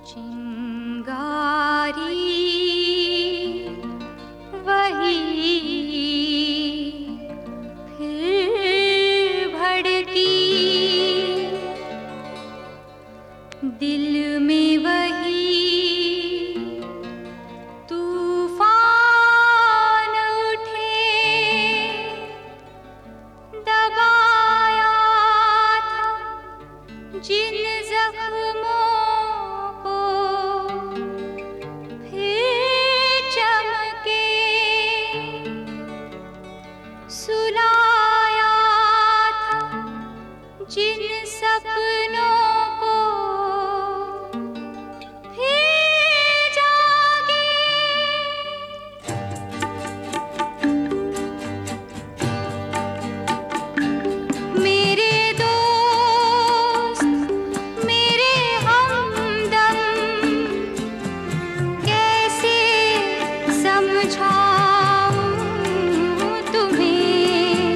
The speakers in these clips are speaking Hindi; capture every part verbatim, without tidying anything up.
चिंगारी वही फिर भड़की, दिल में वही तूफान उठे, दबाया था जिन जख्मों को फिर चमके, सुलाया था जिन सपनों को फिर जागे। मेरे दोस्त, मेरे हमदम, कैसे समझाऊं तुम्हें,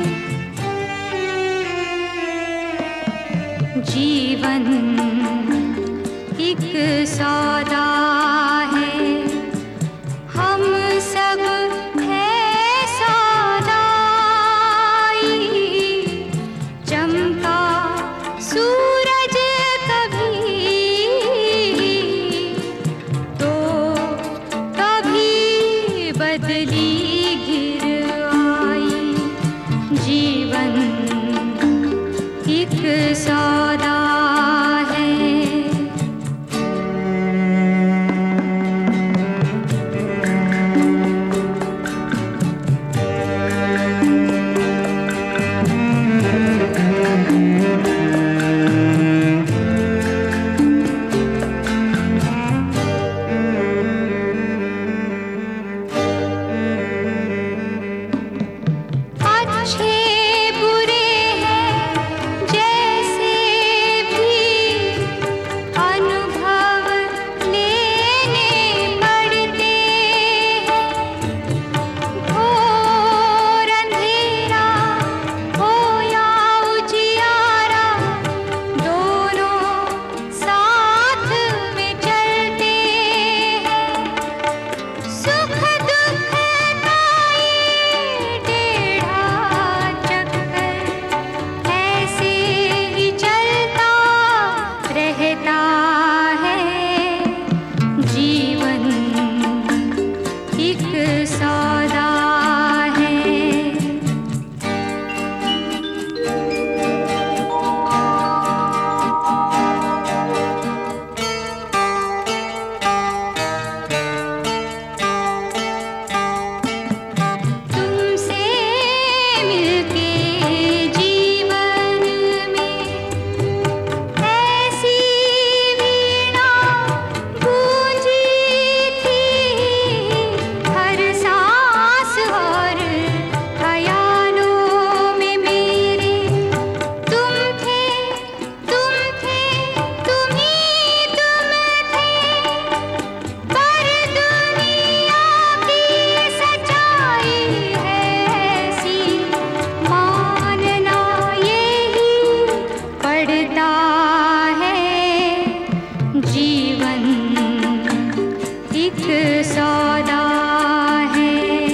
जीवन एक सौदा है, हम सब है सौदाई, चमका सूरज कभी तो कभी बदली घिर आई, जीवन एक सौदा है। अच्छे बुरे हैं जैसे भी अनुभव लेने पड़ते हैं, घोर अंधेरा हो या उजियारा, दोनों साथ में चलते हैं, सुख दुख का ये टेढ़ा चक्कर ऐसे ही चलता रहता है, जीवन एक सौदा है। तुमसे मिलके जीवन में ऐसी वीणा गूंजी थी, हर सांस और ख्यालों में मेरे तुम थे, तुम थे, तुम ही तुम थे, पर दुनिया की सच्चाई है ऐसी, मानना यही पड़ता है, जीवन एक सौदा है।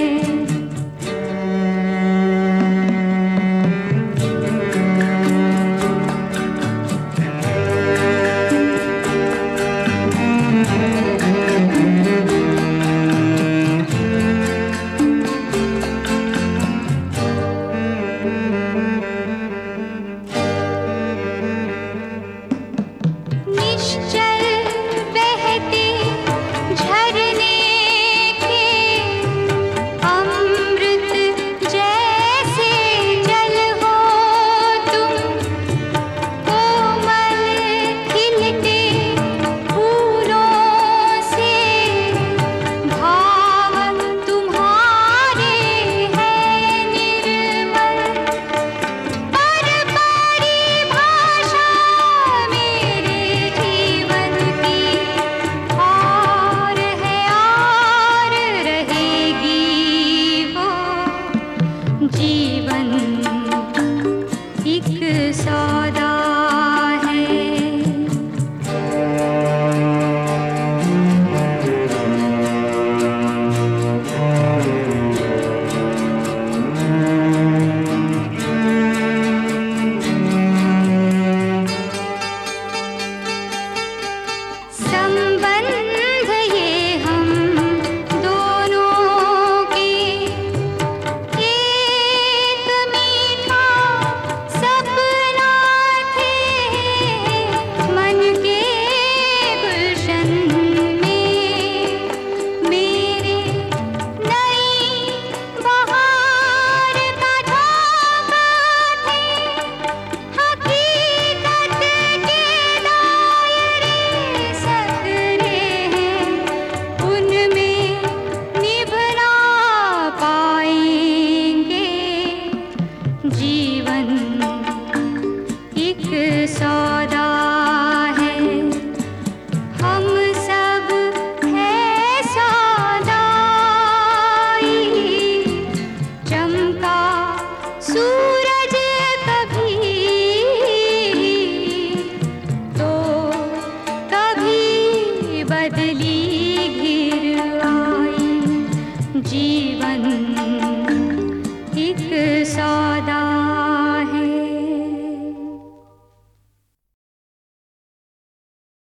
निश्चल बहते झरने के अमृत जैसे जल हो तुम, कोमल खिलते फूलों से भाव तुम्हारे हैं निर्मल, पर परिभाषा मेरे जीवन की और है और रहेगी वो, जीवन एक सौदा है। मन